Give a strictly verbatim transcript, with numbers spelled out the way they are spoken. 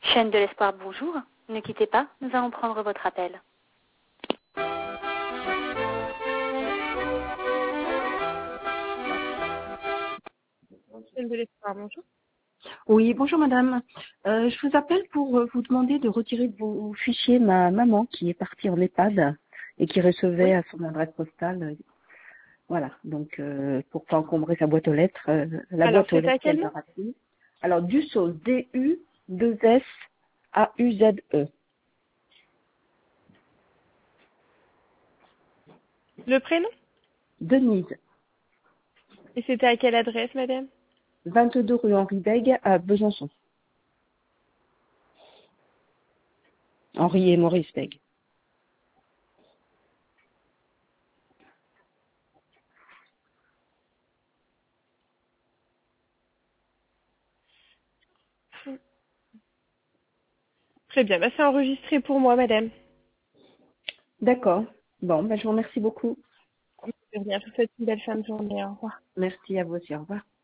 Chaîne de l'espoir, bonjour. Ne quittez pas, nous allons prendre votre appel. Chaîne de l'espoir, bonjour. Oui, bonjour madame. Euh, je vous appelle pour euh, vous demander de retirer de vos fichiers ma maman qui est partie en EHPAD et qui recevait Oui. à son adresse postale. euh, voilà, donc euh, pour pas encombrer sa boîte aux lettres, euh, la Alors, boîte aux c'est à lettres quel qu'elle nom? a ratée. Alors Dussault, D U deux S A U Z E. Le prénom? Denise, Et c'était à quelle adresse, madame? vingt-deux rue Henri Bègue à Besançon. Henri et Maurice Bègue. Très bien, bah, c'est enregistré pour moi, madame. D'accord. Bon, ben, je vous remercie beaucoup. Je vous souhaite une belle fin de journée. Au revoir. Merci à vous aussi. Au revoir.